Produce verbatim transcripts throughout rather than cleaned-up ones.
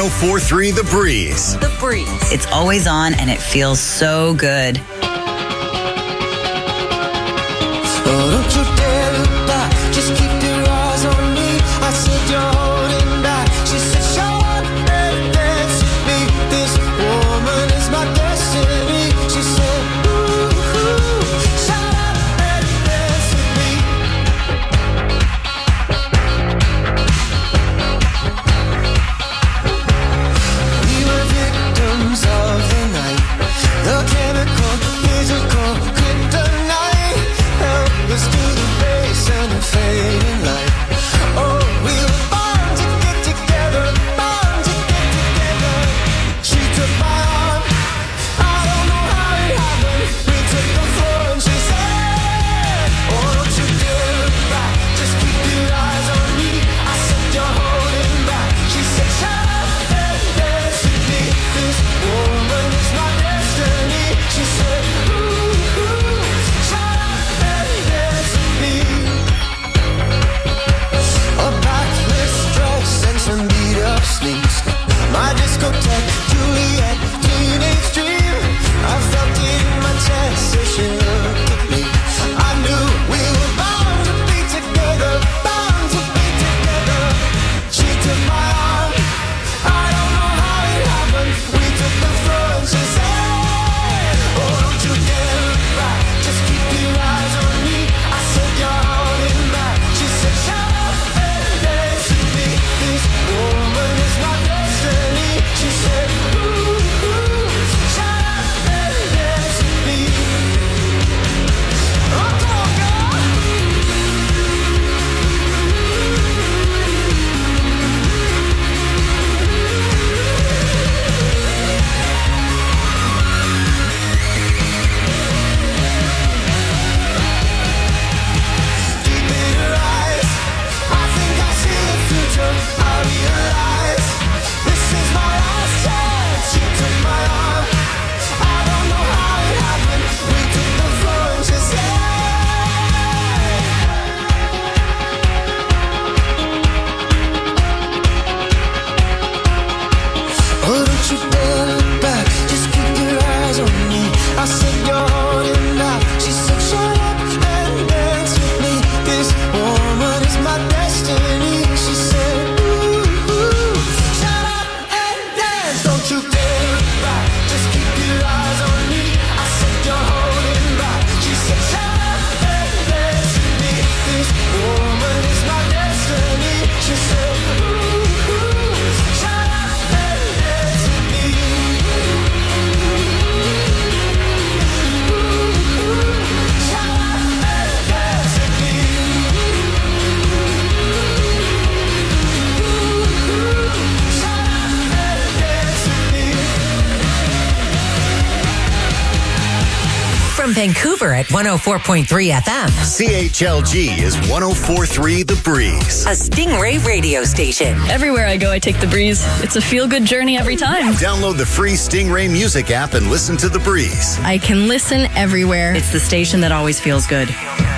four point three The Breeze. The Breeze. It's always on and it feels so good. Oh, don't you dare look back, just keep your eyes on me. I said you're holding back. She said show up and dance with me. This woman is my destiny. She said ooh, ooh, shout up and dance with me. We were victims of the night, the chemical, physical kryptonite. Help us to the base and the fading light. Oh, we were born to get together, born to get together. She took my arm, I don't know how it happened. We took the floor and she said, oh, don't you dare look back, just keep your eyes on me. I said you're holding back. She said shut up and dance with me. This woman is my destiny. She said ooh, ooh, shut up and dance with me. A backless dress and some beat up sneaks. My discotheque, Juliet, teenage dream. I felt it in my chest as she looked at me. I knew we were bound to be together, bound to be together. She took my arm, I don't know how it happened. We took the floor and she said, oh, don't you dare look back, just keep your eyes on me. I said you're holding back. She said shut up and dance with me. This woman is my destiny. She said ooh, ooh, shut up and dance with me. Oh, come on, girl. Deep in her eyes, I think I see the future. I realize this is my last chance. She took my arm, I don't know how it happened. We took the floor and she said, oh, don't you dare look back, just keep your eyes on me. I said you're holding back. She said shut up and dance with me. This woman is my destiny. She said ooh, ooh, shut up and dance. Don't you dare look back, just keep your eyes on me. I said you're holding back. She said shut up and dance with me. This woman is my destiny. She said ooh, ooh, shut up and dance with me. Ooh, ooh, shut up and dance with me. Ooh, ooh, shut up and dance with me. From Vancouver at one oh four point three F M, C H L G is one oh four point three The Breeze. a Stingray radio station. Everywhere I go, I take The Breeze. It's a feel-good journey every time. Download the free Stingray music app and listen to The Breeze. I can listen everywhere. It's the station that always feels good.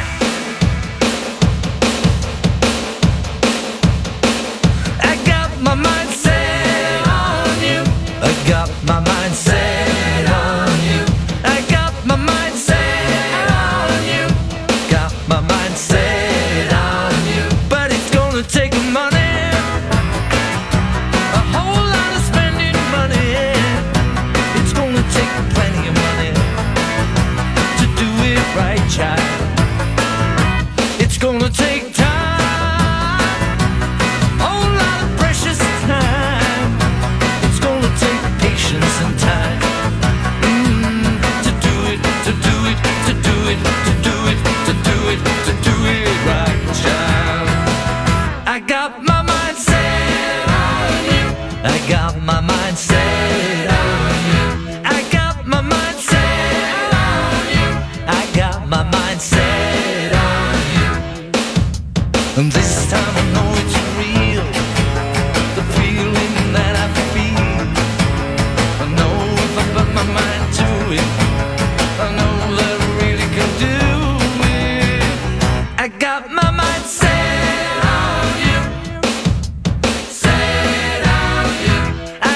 I got my mind set on you. I got my mind set on you. I got my mind set on you. Got my mind set on you. But it's gonna take money, a whole lot of spending money. It's gonna take plenty of money to do it right, child. It's gonna take time, a whole lot of precious time. It's gonna take patience and time mm, to do it, to do it, to do it, to do it, to do it, to do it right, child. I got my mind set on you. I got my mind set on you. I got my mind set on you. I got my mind set on you. And this time I know it's real, the feeling that I feel. I know if I put my mind to it, I know that I really can do it. I got my mind set on you, set on you. I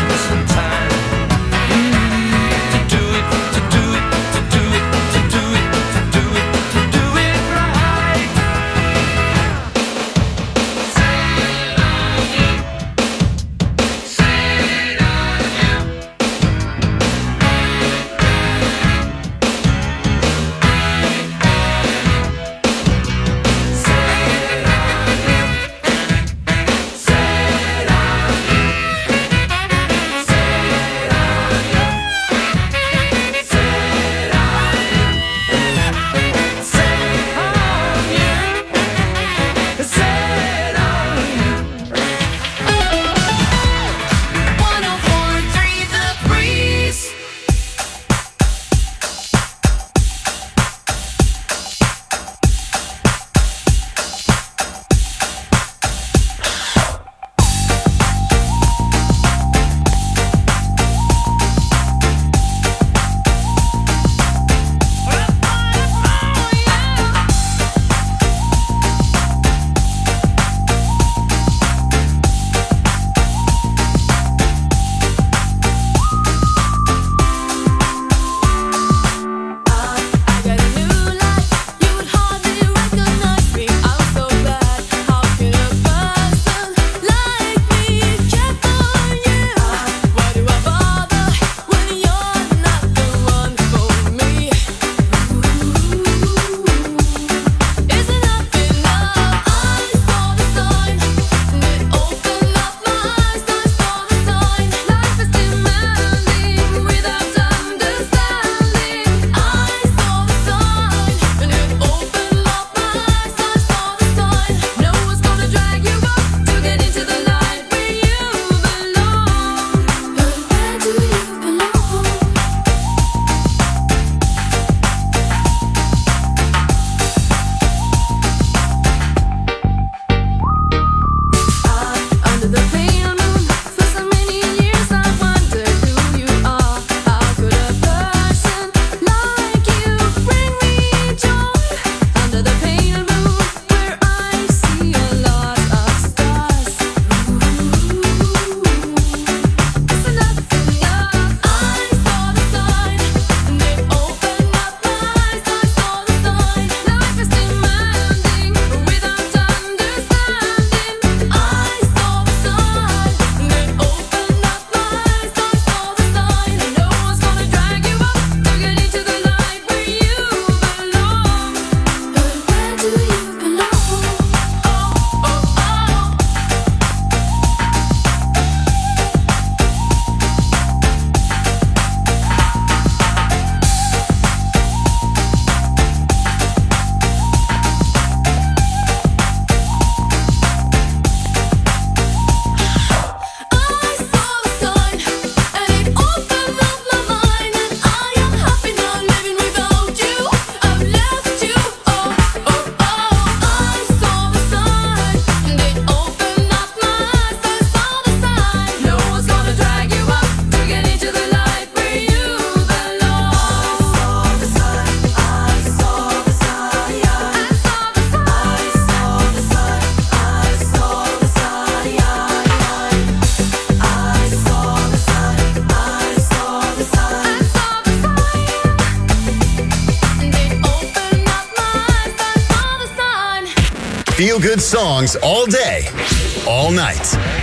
Feel-good songs all day, all night.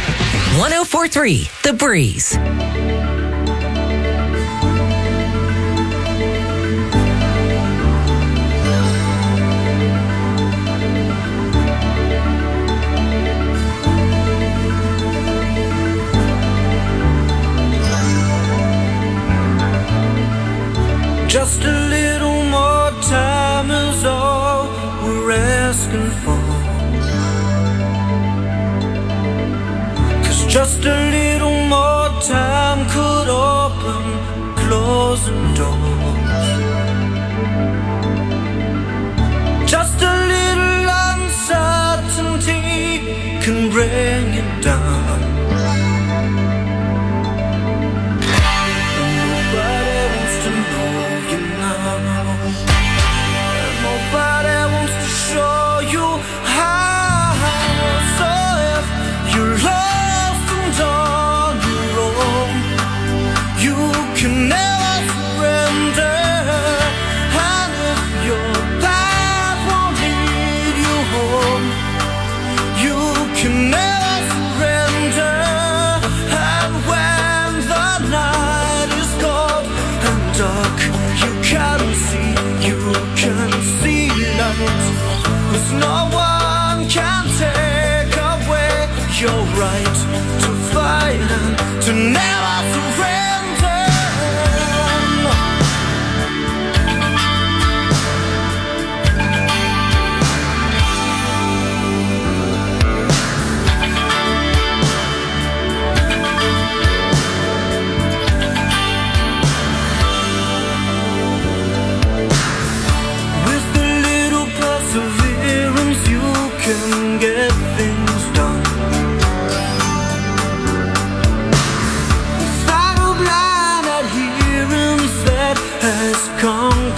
one oh four three The Breeze. Just a little more time is all we're asking for. 'Cause just a little more time could open closing doors. Just a little uncertainty can bring it down. Nobody wants to show you how. So if you're lost and on your own,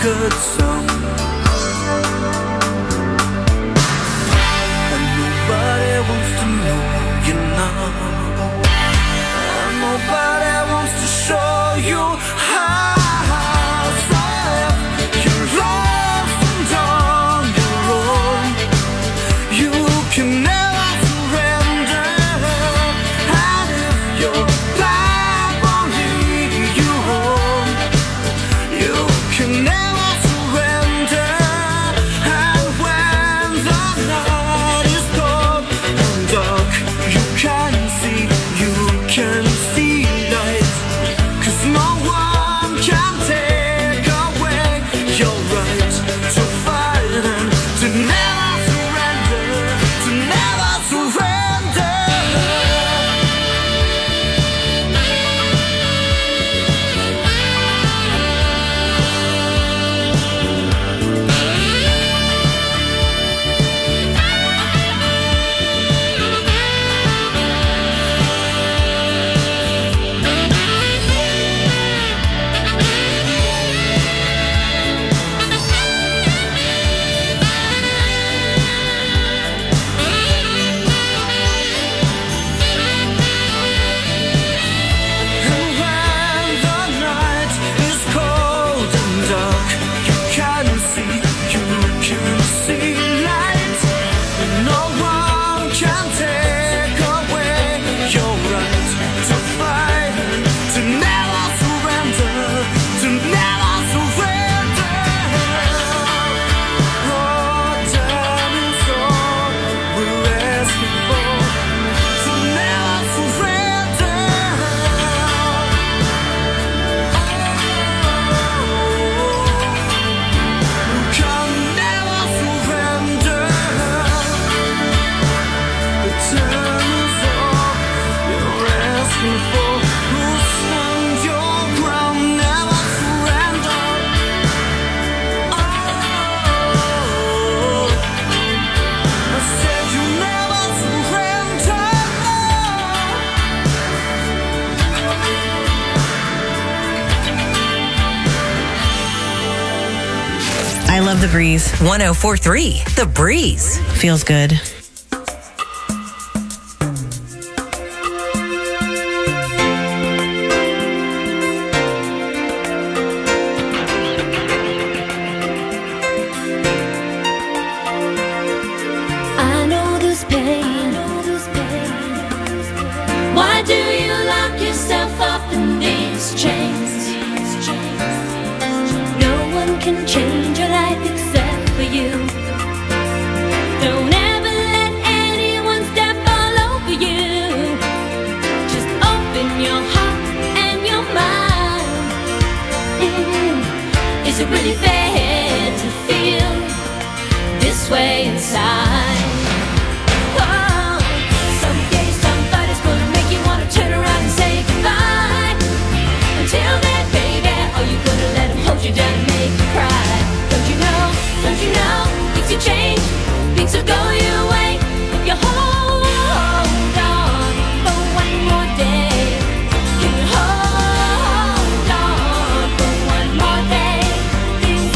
good song. And nobody wants to know you now. And nobody wants to show you how. So if you're lost and on your own, you can never surrender. And if your life won't lead you home, you can never surrender. And when the night is cold and dark, you can see, you can see light. 'Cause no one can take away your right to fight and to never surrender, to never surrender. And when the night is cold and dark, you can see, you can see light. And no one can take away your right to fight and to never surrender, to never surrender. Oh, time is all we're asking for, to never surrender. You can never surrender. The time is all you're asking for. You'll stand your ground, never surrender. Oh, I said you never surrender. I love the breeze. one oh four point three The Breeze. Feels good. I know this pain. Why do you lock yourself up in these chains? No one can change your life except for you. Don't ever let anyone step all over you. Just open your heart and your mind. Mm. Is it really fair to feel this way inside? Oh, someday somebody's gonna make you wanna turn around and say goodbye. Until then, baby, are you gonna let him hold you down and make you cry? Don't you know, don't you know, things will change, things will go your way. If you hold on for one more day, you hold on for one more day, things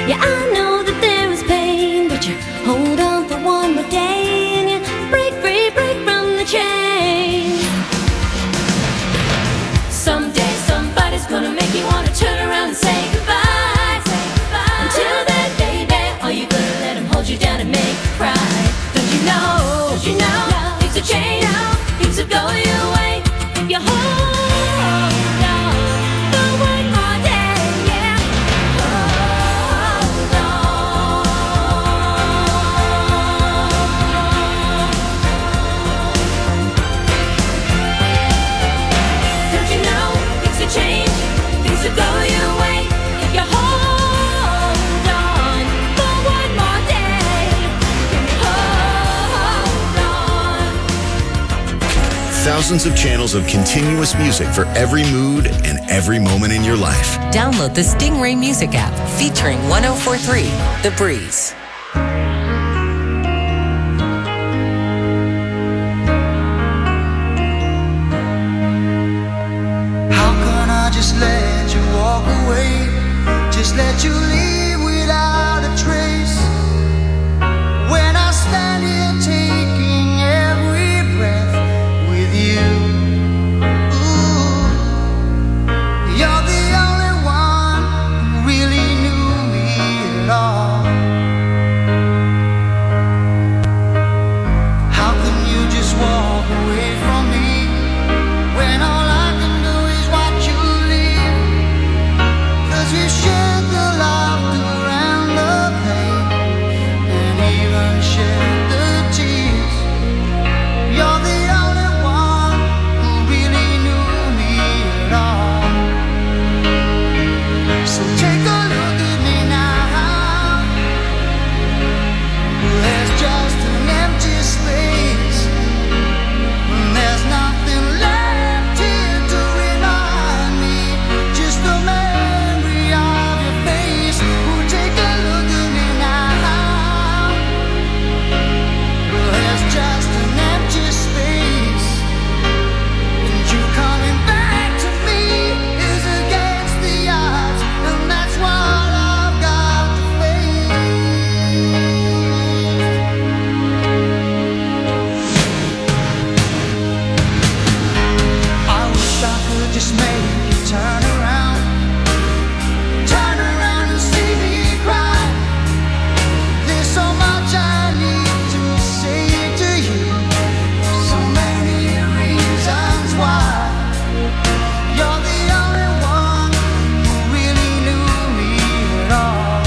Yeah, I know that there is pain, but you hold on for one more day and you break free, break from the chain. Someday somebody's gonna make you wanna turn around and say goodbye. Say goodbye. Until then, baby, are you gonna let him hold you down and make you cry? Don't you know? Don't you know? Things will change. Things will go your way if you hold. Thousands of channels of continuous music for every mood and every moment in your life. Download the Stingray Music app featuring one oh four point three The Breeze. How can I just let you walk away? Just let you leave without a trace. When I stand here taking every breath with you, ooh, you're the only one who really knew me at all. How can you just walk away from me when all I can do is watch you leave? 'Cause we shared the laughter and the pain, and even shared the tears. You're the only one who really knew me at all. So take a look at me now. There's just an empty space. There's nothing left here to remind me. Just the memory of your face. Oh, take a look at me now. There's just an empty space. And you coming back to me is against the odds, and that's what I've got to face. I wish I could just make you turn around, turn around and see me cry. There's so much I need to say to you, so many reasons why. You're the only one who really knew me at all.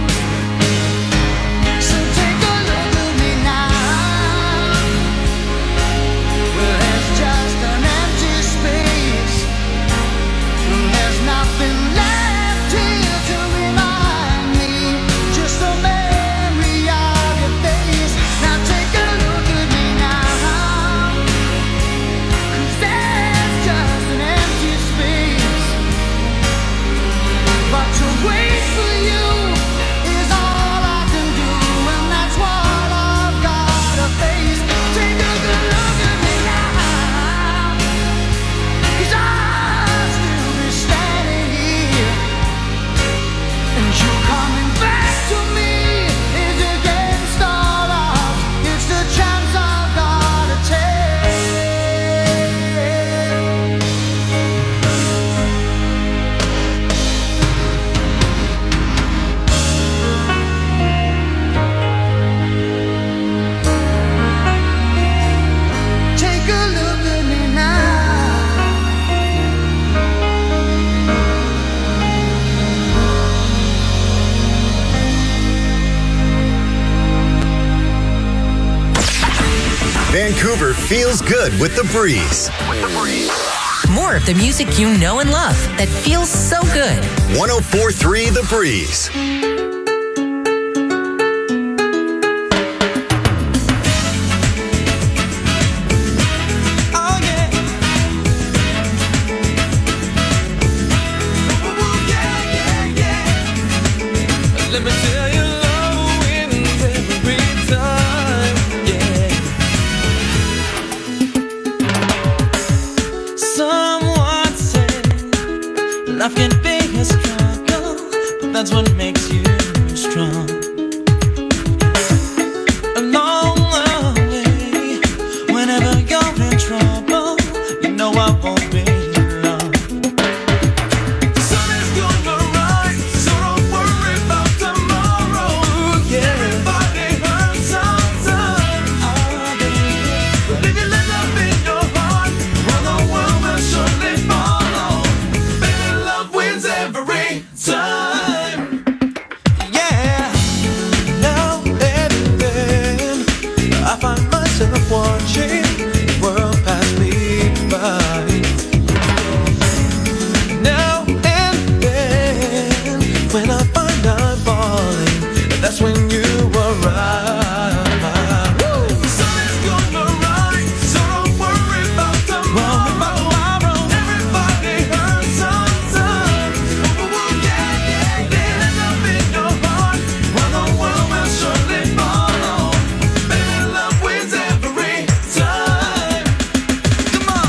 So take a look at me now. Well, there's just an empty space. There's nothing left here to remind me. Just a memory of your face. Now take a look at me now. 'Cause there's just an empty space. But to wait for you is all I can do, and that's what I've got to face. Take a good look at me now. 'Cause I'll still be standing here, and you coming back to me is against all odds. It's the chance I've got to take. Take a look at me now. Vancouver feels good with The Breeze. More of the music you know and love that feels so good. one oh four point three The Breeze. Oh yeah. Yeah, yeah, yeah. Let me tell you, love wins every time. Yeah. Someone said love can be a struggle, but that's what makes you strong. Along the way, whenever you're in trouble, you know I won't be long. The sun is gonna rise, so don't worry about tomorrow. Yeah. Everybody hurts sometimes. But if you let love in your heart, well, the world will surely follow. Baby, love wins every time. Yeah. Now and then, I find myself watching the world pass me by. Now and then, when I find I'm falling, that's when you arrive. The sun is gonna rise, so don't worry about tomorrow. Everybody hurts sometimes. Oh, yeah, yeah, yeah. Let love in your heart, well, the world will surely follow. Baby, love wins every time. Come on.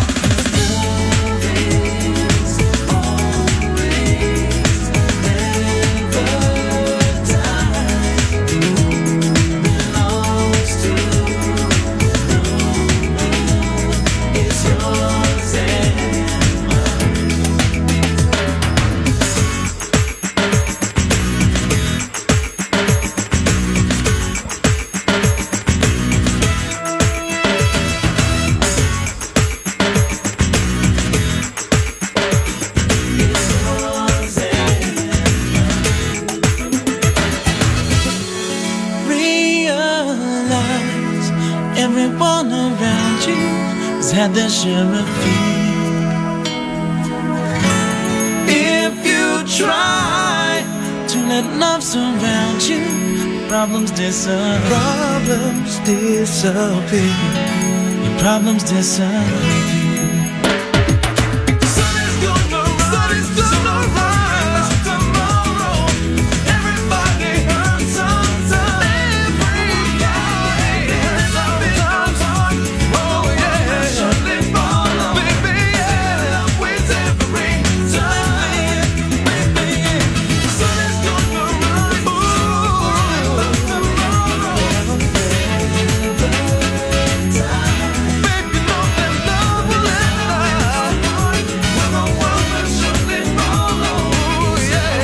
Realize everyone around you has had their share of fear. If you try to let love surround you, problems disappear. Problems disappear. Your problems disappear. The sun is gonna rise tomorrow. Everybody hurts sometimes. Every day. Let love in your heart. Oh, yeah. Surely follow. Baby, yeah. Love wins every time. Baby, yeah. The sun is gonna rise. Ooh, tomorrow. Baby, know that love will last. Well, the world will surely follow. Yeah.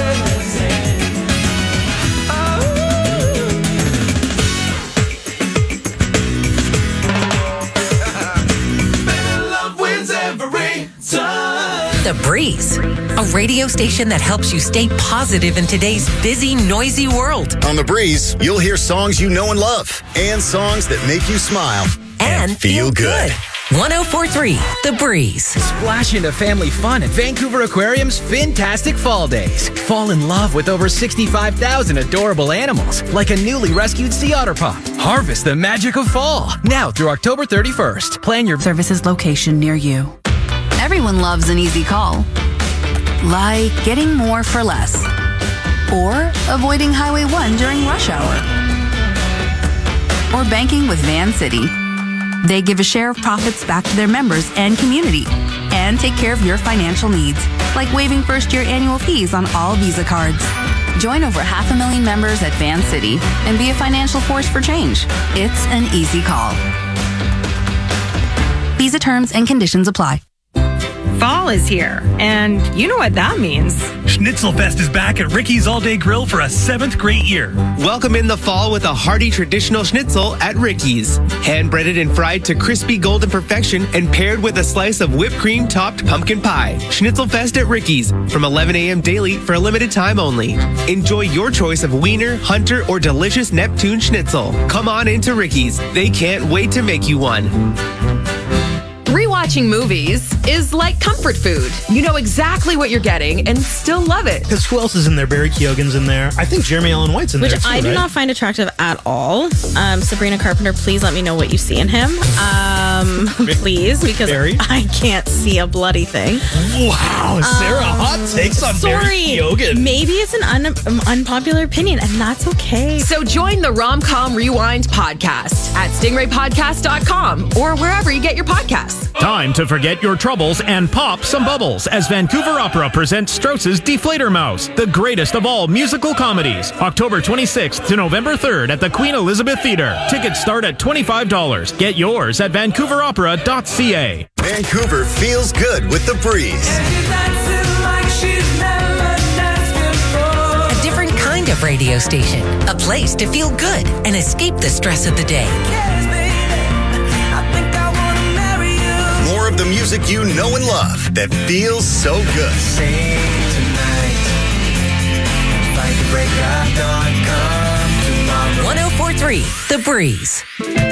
Baby, love wins every time. The Breeze, a radio station that helps you stay positive in today's busy, noisy world. On The Breeze, you'll hear songs you know and love and songs that make you smile And feel good. one oh four point three The Breeze. Splash into family fun at Vancouver Aquarium's Fantastic Fall Days. Fall in love with over sixty-five thousand adorable animals, like a newly rescued sea otter pup. Harvest the magic of fall, now through October thirty-first. Plan your Services location near you. Everyone loves an easy call. Like getting more for less. Or avoiding Highway one during rush hour. Or banking with Van City. They give a share of profits back to their members and community and take care of your financial needs, like waiving first-year annual fees on all Visa cards. Join over half a million members at Van City and be a financial force for change. It's an easy call. Visa terms and conditions apply. Fall is here, and you know what that means. Schnitzelfest is back at Ricky's All Day Grill for a seventh great year. Welcome in the fall with a hearty traditional schnitzel at Ricky's. Hand-breaded and fried to crispy golden perfection and paired with a slice of whipped cream-topped pumpkin pie. Schnitzelfest at Ricky's from eleven a.m. daily for a limited time only. Enjoy your choice of wiener, hunter, or delicious Neptune schnitzel. Come on into Ricky's. They can't wait to make you one. Rewatching movies is like comfort food. You know exactly what you're getting and still love it. Because who else is in there? Barry Keoghan's in there. I think Jeremy Allen White's in Which there too, I do right? not find attractive at all. Um, Sabrina Carpenter, please let me know what you see in him. Um, please, because Barry? I can't see a bloody thing. Wow, Sarah, Um, hot takes on sorry, Barry Keoghan. Maybe it's an un- um, unpopular opinion, and that's okay. So join the Rom-Com Rewind podcast at stingray podcast dot com or wherever you get your podcasts. Tom time to forget your troubles and pop some bubbles as Vancouver Opera presents Strauss's Deflator Mouse, the greatest of all musical comedies. October twenty-sixth to November third at the Queen Elizabeth Theatre. Tickets start at twenty-five dollars. Get yours at vancouver opera dot c a. Vancouver feels good with The Breeze. A different kind of radio station. A place to feel good and escape the stress of the day. More of the music you know and love that feels so good. one oh four point three The Breeze.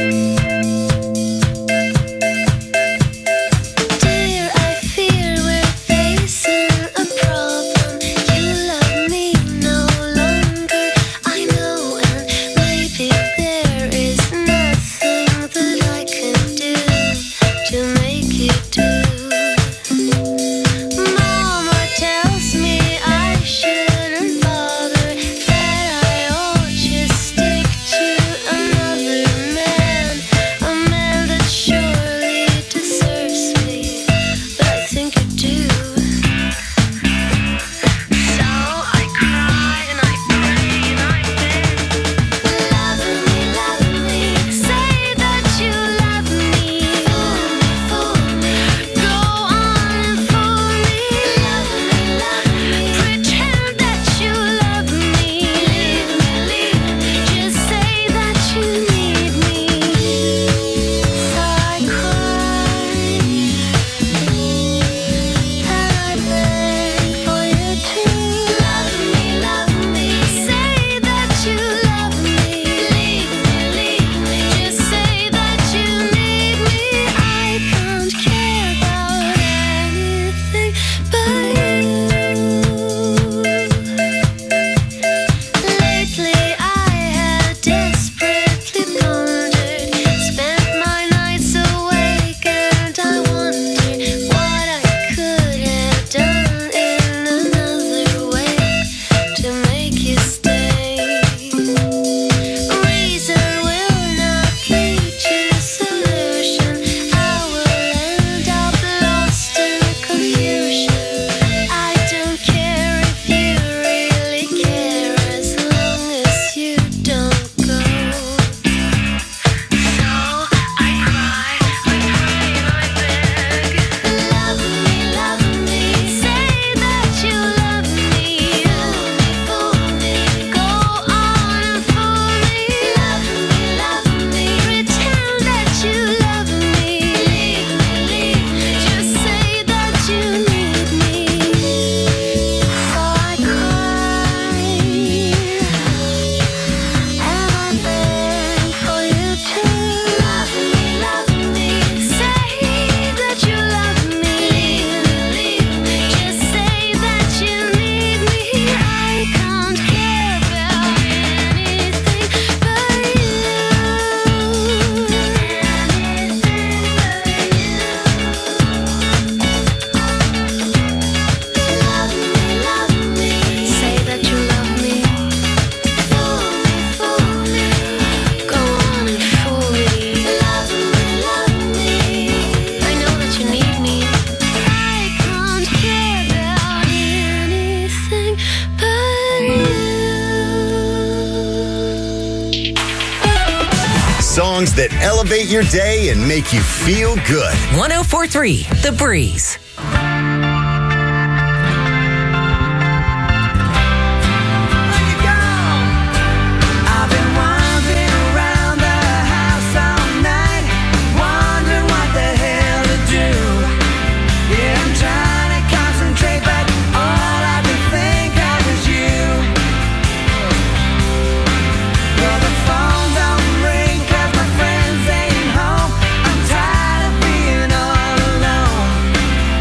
Songs that elevate your day and make you feel good. one oh four point three The Breeze. Being all alone.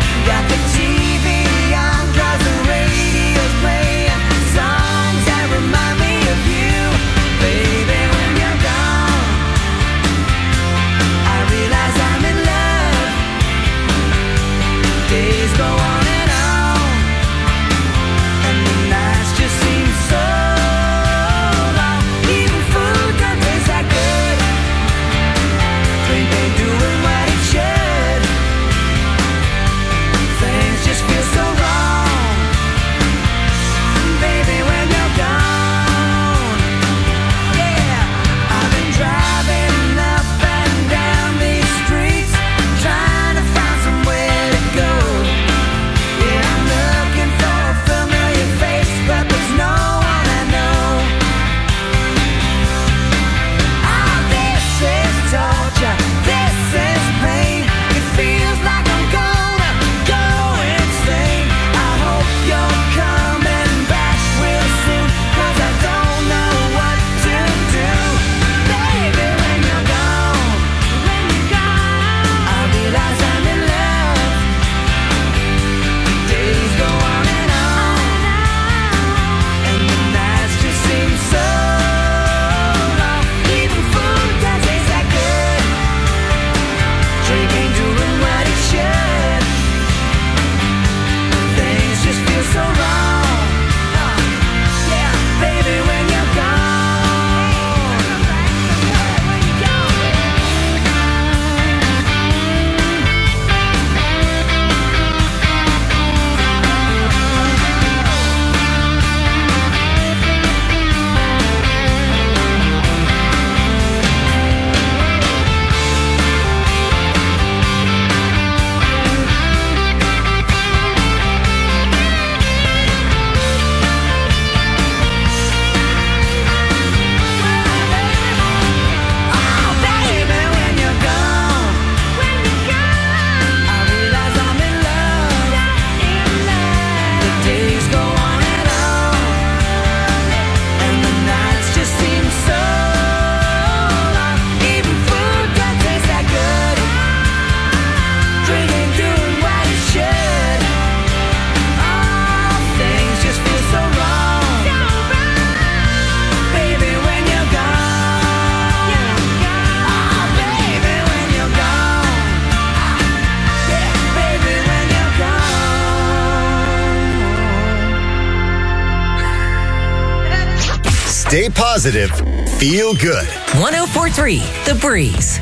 Stay positive. Feel good. one oh four point three The Breeze.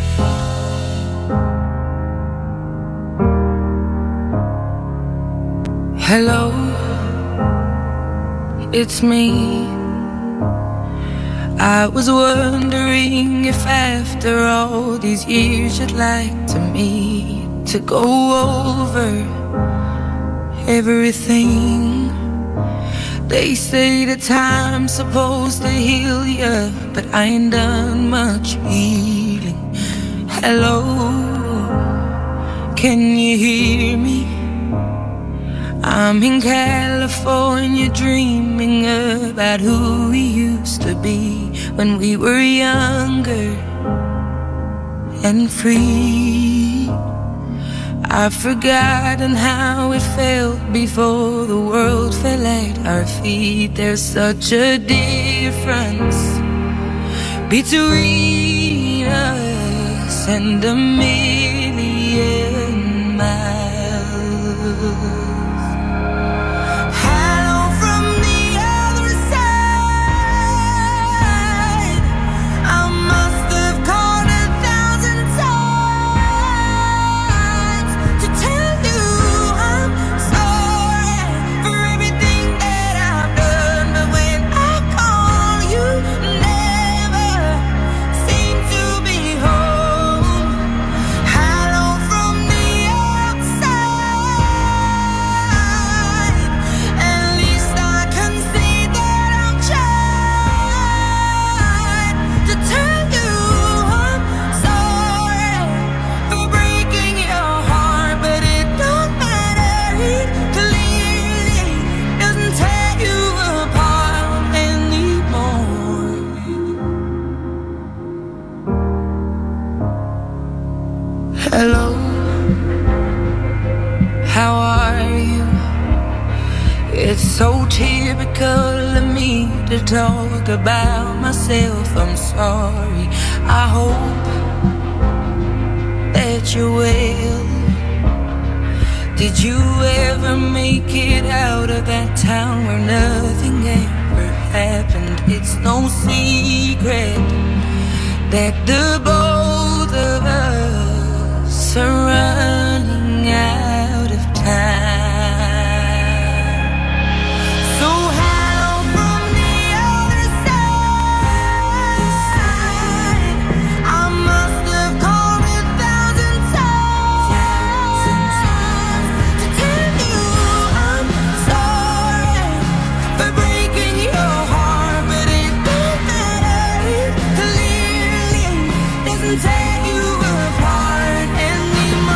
Hello, it's me. I was wondering if after all these years you'd like to meet to go over everything. They say that time's supposed to heal ya, but I ain't done much healing. Hello, can you hear me? I'm in California dreaming about who we used to be when we were younger and free. I've forgotten how it felt before the world fell at our feet. There's such a difference between us and a million miles. Hello, how are you? It's so typical of me to talk about myself. I'm sorry. I hope that you're well. Did you ever make it out of that town where nothing ever happened? It's no secret that the both of us are running out of time. So hello from the other side. I must have called a thousand times to tell you I'm sorry for breaking your heart, but it don't matter. It clearly doesn't tear you apart anymore.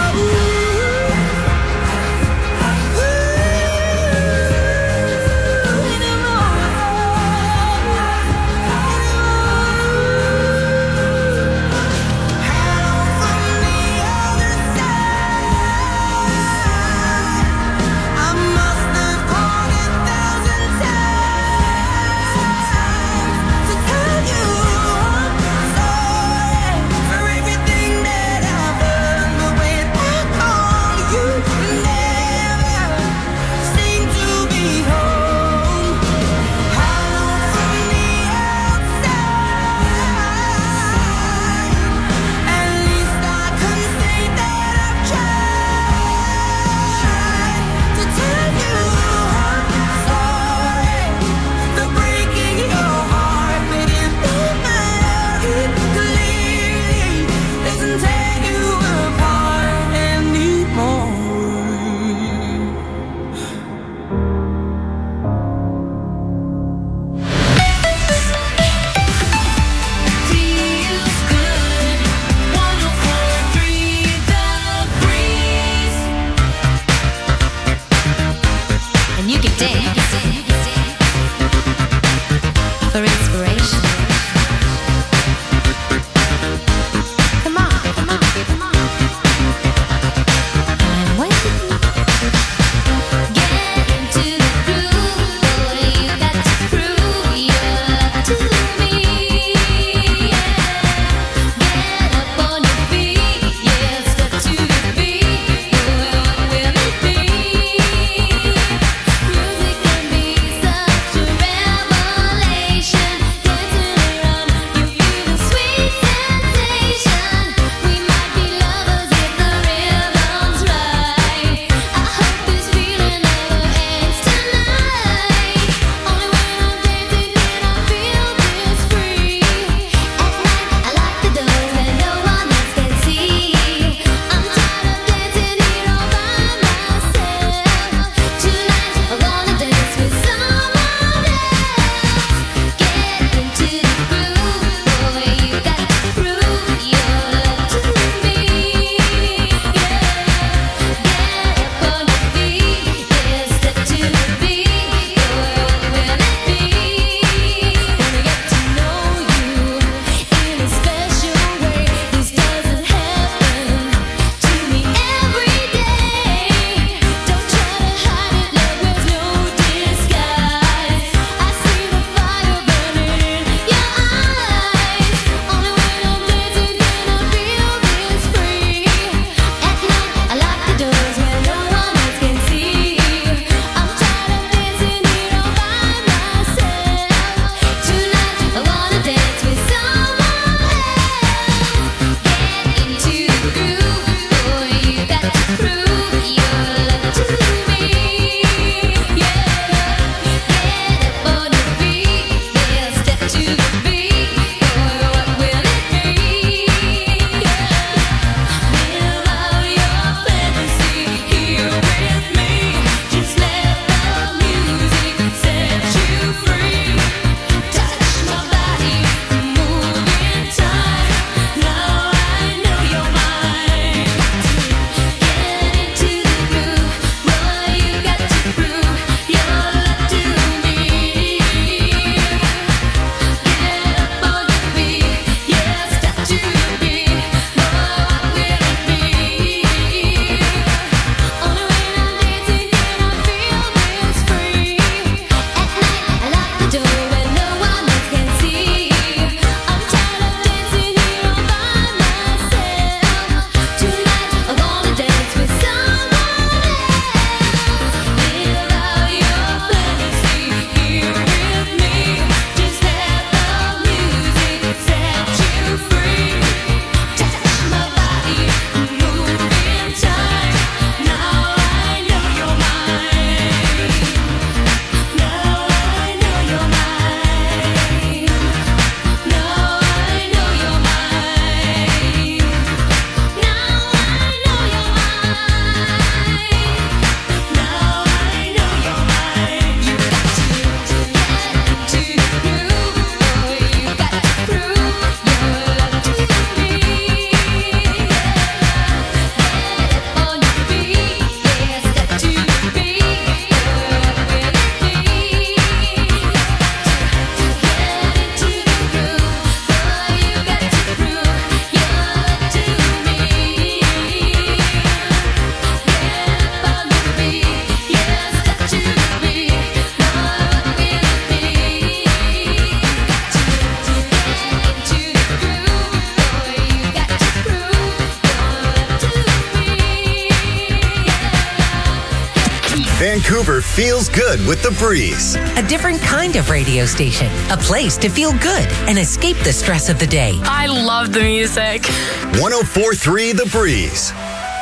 Vancouver feels good with The Breeze. A different kind of radio station. A place to feel good and escape the stress of the day. I love the music. one oh four point three The Breeze.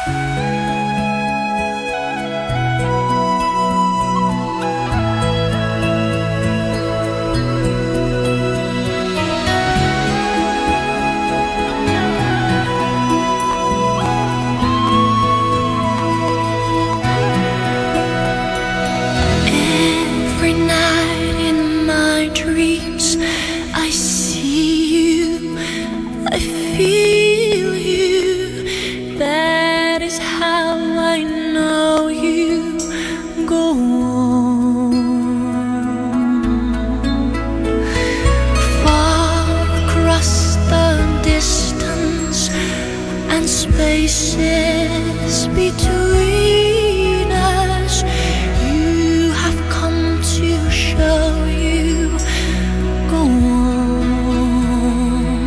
Every night in my dreams, I see you, I feel you. That is how I know you. Go on. Far across the distance and spaces between us, you have come to show you. Go on.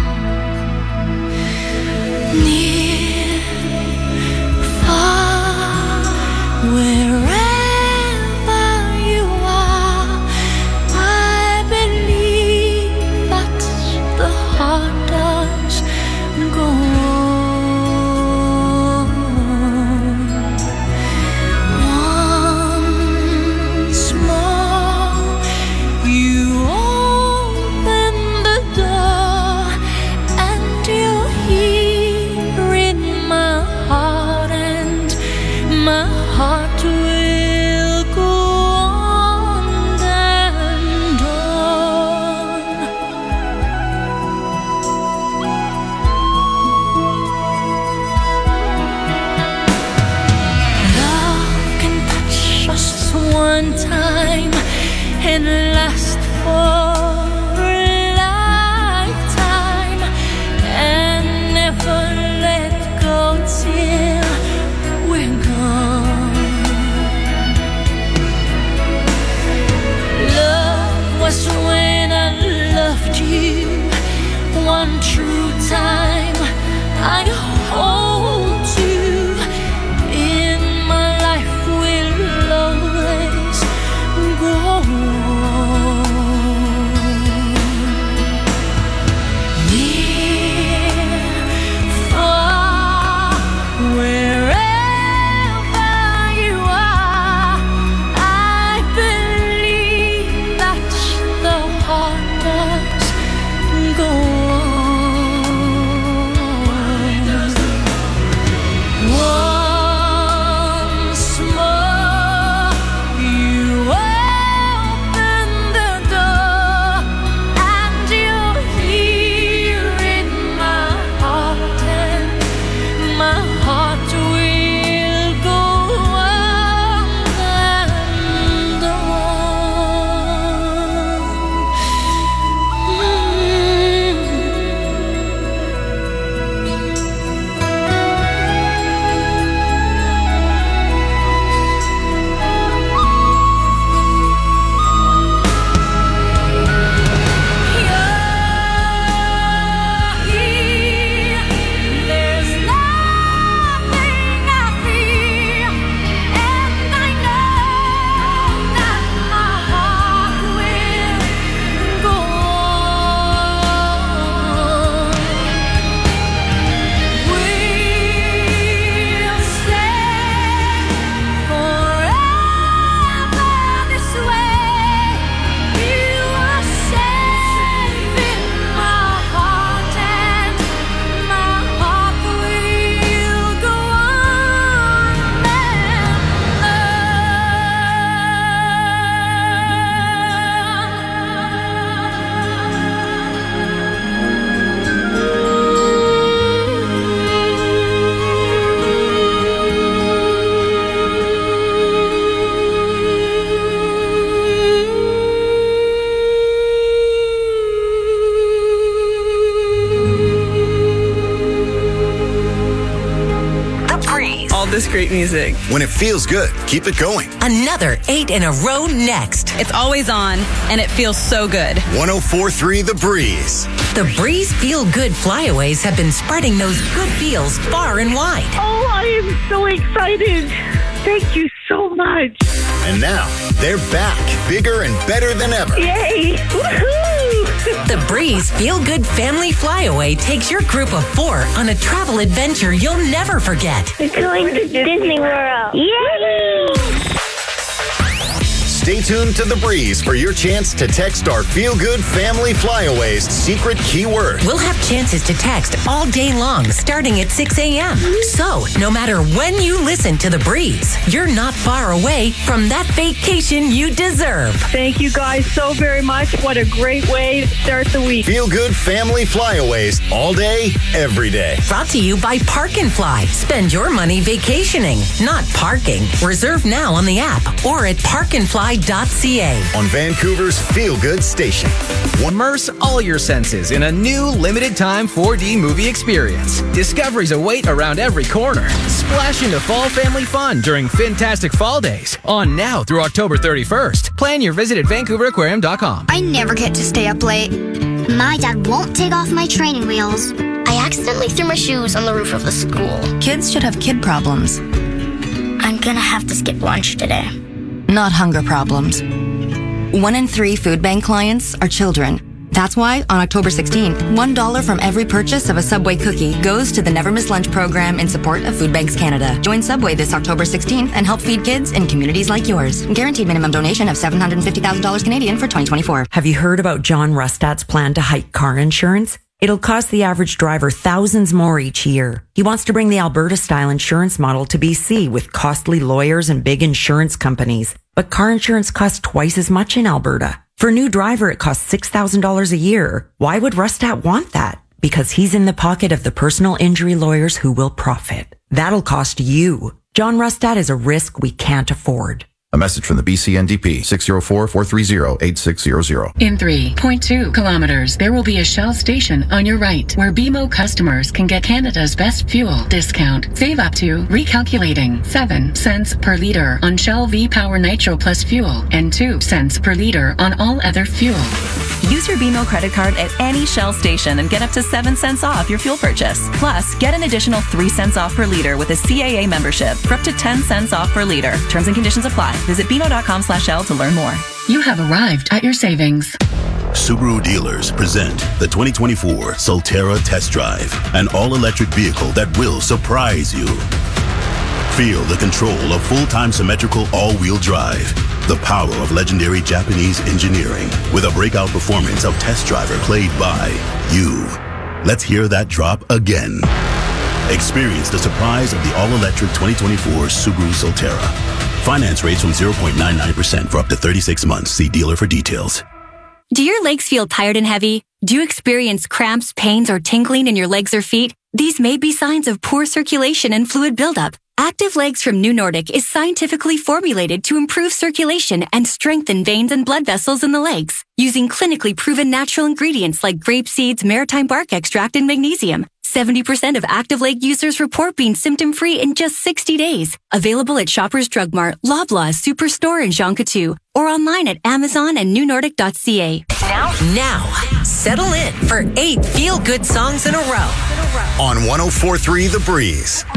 Near, far, wherever you are, I believe that the heart does. Go on. Once more, you open the door, and you're here in my heart, and my heart will go on and on. Love can touch us one time and last for a lifetime, and never let go till we're gone. Love was when I loved you one true time. I hold you in my life, will always go on. Near, far, wherever you are, I believe that the heart does go on. Once more, you open the door, and you're here in my heart, and my heart will go on and there's nothing I fear, and I know that my heart will go on. We'll stay forever this way. You are safe in my heart, and my heart will go on The Breeze. All this great music. When it feels good, keep it going. Another eight in a row next. It's always on, and it feels so good. one oh four point three The Breeze. The Breeze Feel Good Flyaways have been spreading those good feels far and wide. Oh, I am so excited. Thank you so much. And now, they're back, bigger and better than ever. Yay! Woohoo! The Breeze Feel Good Family Flyaway takes your group of four on a travel adventure you'll never forget. We're going to Disney World. Yay! Stay tuned to The Breeze for your chance to text our Feel Good Family Flyaways secret keyword. We'll have chances to text all day long starting at six a.m. So, no matter when you listen to The Breeze, you're not far away from that vacation you deserve. Thank you guys so very much. What a great way to start the week. Feel Good Family Flyaways all day, every day. Brought to you by Park and Fly. Spend your money vacationing, not parking. Reserve now on the app or at park and fly dot c a. On Vancouver's Feel Good Station. Immerse all your senses in a new limited-time four D movie experience. Discoveries await around every corner. Splash into fall family fun during Fantastic Fall Days. On now through October thirty-first. Plan your visit at vancouver aquarium dot com. I never get to stay up late. My dad won't take off my training wheels. I accidentally threw my shoes on the roof of the school. Kids should have kid problems, I'm gonna have to skip lunch today. not hunger problems. One in three food bank clients are children. That's why, on October sixteenth, one dollar from every purchase of a Subway cookie goes to the Never Miss Lunch program in support of Food Banks Canada. Join Subway this October sixteenth and help feed kids in communities like yours. Guaranteed minimum donation of seven hundred fifty thousand dollars Canadian for twenty twenty-four. Have you heard about John Rustad's plan to hike car insurance? It'll cost the average driver thousands more each year. He wants to bring the Alberta-style insurance model to B C with costly lawyers and big insurance companies. But car insurance costs twice as much in Alberta. For a new driver, it costs six thousand dollars a year. Why would Rustad want that? Because he's in the pocket of the personal injury lawyers who will profit. That'll cost you. John Rustad is a risk we can't afford. A message from the B C N D P, six oh four, four three oh, eight six zero zero. In three point two kilometers, there will be a Shell station on your right where B M O customers can get Canada's best fuel discount. Save up to, recalculating, seven cents per litre on Shell V-Power Nitro Plus fuel and two cents per litre on all other fuel. Use your B M O credit card at any Shell station and get up to seven cents off your fuel purchase. Plus, get an additional three cents off per litre with a C A A membership for up to ten cents off per litre. Terms and conditions apply. Visit B M O dot com slash Shell to learn more. You have arrived at your savings. Subaru dealers present the twenty twenty-four Solterra Test Drive, an all-electric vehicle that will surprise you. Feel the control of full-time symmetrical all-wheel drive, the power of legendary Japanese engineering, with a breakout performance of Test Driver played by you. Let's hear that drop again. Experience the surprise of the all-electric twenty twenty-four Subaru Solterra. Finance rates from zero point nine nine percent for up to thirty-six months. See dealer for details. Do your legs feel tired and heavy? Do you experience cramps, pains, or tingling in your legs or feet? These may be signs of poor circulation and fluid buildup. Active Legs from New Nordic is scientifically formulated to improve circulation and strengthen veins and blood vessels in the legs, using clinically proven natural ingredients like grape seeds, maritime bark extract, and magnesium. seventy percent of Active Leg users report being symptom-free in just sixty days. Available at Shoppers Drug Mart, Loblaws, Superstore, and Jean Coutu, or online at Amazon and new nordic dot c a. Now, now, settle in for eight feel-good songs in a row. On one oh four point three The Breeze.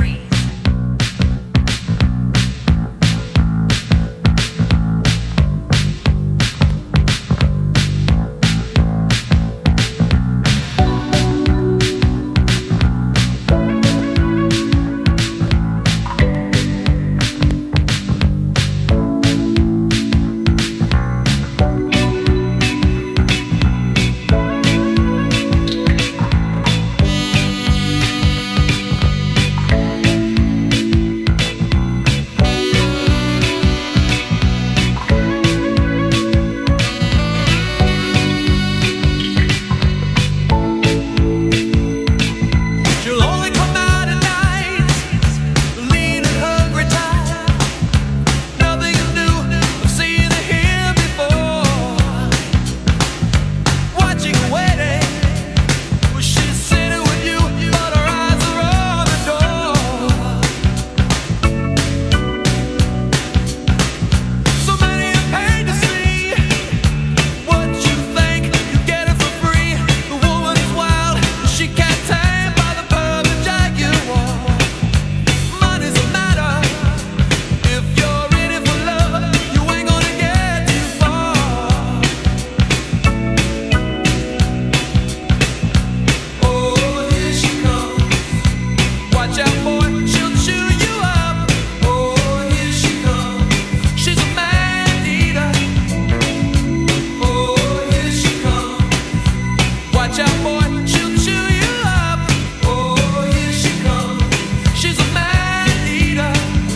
Watch out, boy, she'll chew you up. Oh, here she comes. She's a man eater.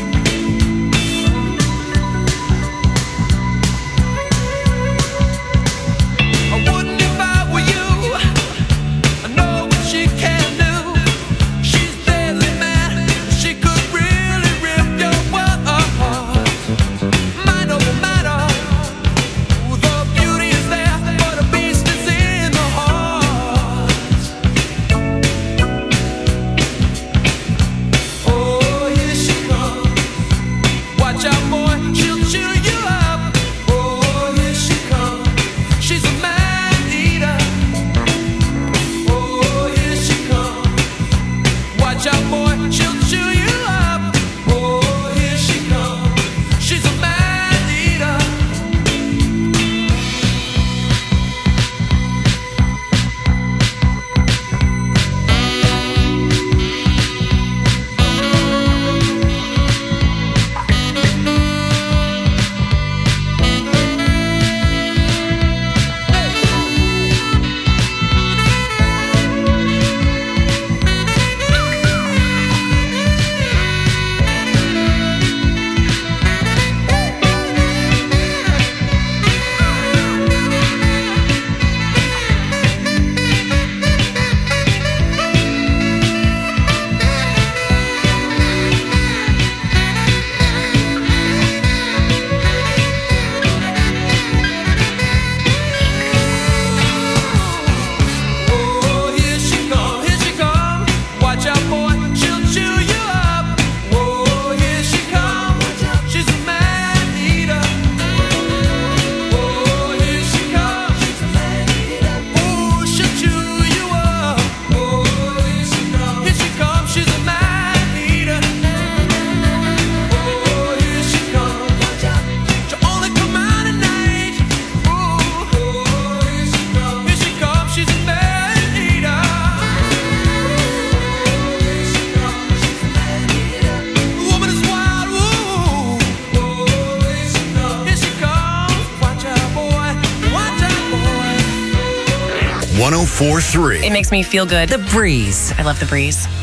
I wouldn't if I were you. I know what she can do. She's deadly mad. She could really rip your world apart. Mind over matter. The beauty is there, but the beast is in the heart. Oh, here she comes. Watch out, boy, she'll chew you up. Oh, here she comes. She's a man eater. Oh, here she comes. Watch out, boy, she'll chew you up. Oh, here she comes. She's a man eater. Oh, here she comes, here she comes. Watch out, boy, she'll chew you up. Oh, here she comes. She's a man eater. Oh, here she comes. She's a man eater. Oh, she'll chew you up. Oh, here she comes. Here she comes. She's a man eater. Oh, here she comes. She'll only come out at night. Oh, here she comes. Here she comes. She's a man eater. The woman is wild. Ooh. Oh, here she comes. Here she comes. Watch out, boy. Watch out, boy. one oh four point three. It makes me feel good. The Breeze. I love the breeze.